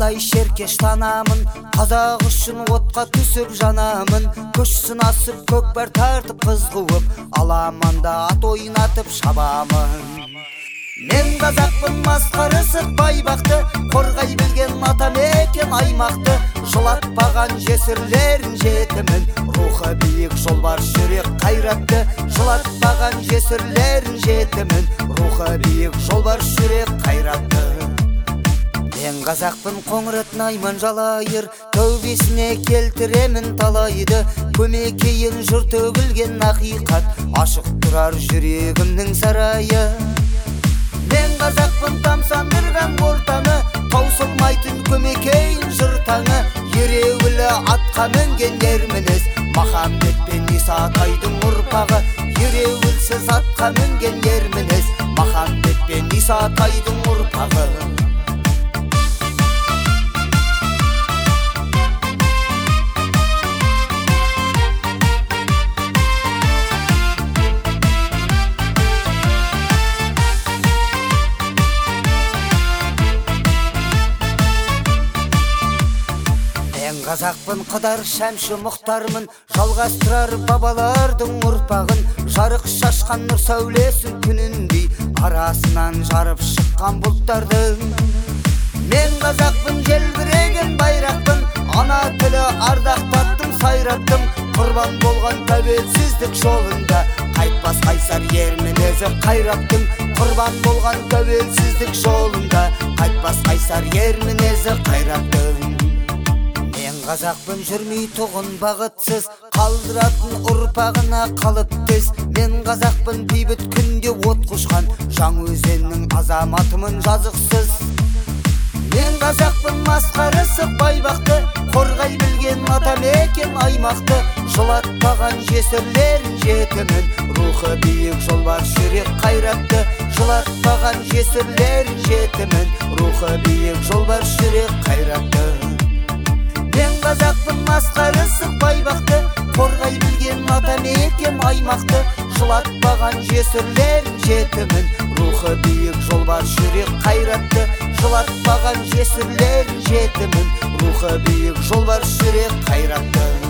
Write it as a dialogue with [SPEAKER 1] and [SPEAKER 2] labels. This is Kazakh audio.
[SPEAKER 1] қандай шеркеш танамын, қазақ үшін отқа түсіп жанамын. Көш сынасып көкпар тартып қыз қуып, аламанда ат ойнатып шабамын. Мен қазақпын масқарасы байбақты, қорғай білген атамекен аймақты. Жылатпаған жесірлерін жетімін, рухы биік жолбарыс жүрек қайратты. Жылатпаған жесірлерін жетімін, рухы биік жолбарыс жүрек қайратты. Мен қазақпын қоңыратын айман жалайыр, тәубесіне келтіремін талайды. Көмекейін жұрт төгілген ақиқат, ашық тұрар жүрегімнің сарайы. Мен қазақпын тамсандырған ортаны, таусылмайтын көмекейін жыртаңы. Ереуілі атқа мінген ермініз, Махамбет пен Исатайдың ұрпағы. Ереуілсіз атқа мінген ермініз, Махамбет пен Исатайдың ұрпағы. Қазақпын қыдар шәмші мұхтармын, жалғастырар бабалардың ұрпағын. Жарық шашқан нұр сәулесін күніндей, арасынан жарып шыққан бұлттардың. Мен қазақпын желбіреген байрақпын, ана тілі ардақтаттым сайраттым. Құрбан болған тәуелсіздік жолында, қайтпас қайсар ер мінезі қайраттым. Құрбан болған тәуелсіздік жолында, қайтпас қайсар ер мінезі қайраттым. Қазақпын жүрмей тұғын бағытсыз, қалдыратын ұрпағына қалып тез. Мен қазақпын бейбіт күнде от құшқан, Жаңаөзеннің азаматымын жазықсыз. Мен қазақпын масқарасы байбақты, қорғай білген атамекен аймақты. Жылатпаған жесірлерін жетімін, рухы биік жолбарыс жүрек қайратты. Жылатпаған жесірлерін жетімін, рухы биік жолбарыс жүрек қайратты. Мен қазақпын масқарасы байбақты, қорғай білген атамекен аймақты. Жылатпаған жесірлерін жетімін, рухы биік жолбарыс жүрек қайратты. Жылатпаған жесірлерін жетімін, рухы биік жолбарыс жүрек қайратты.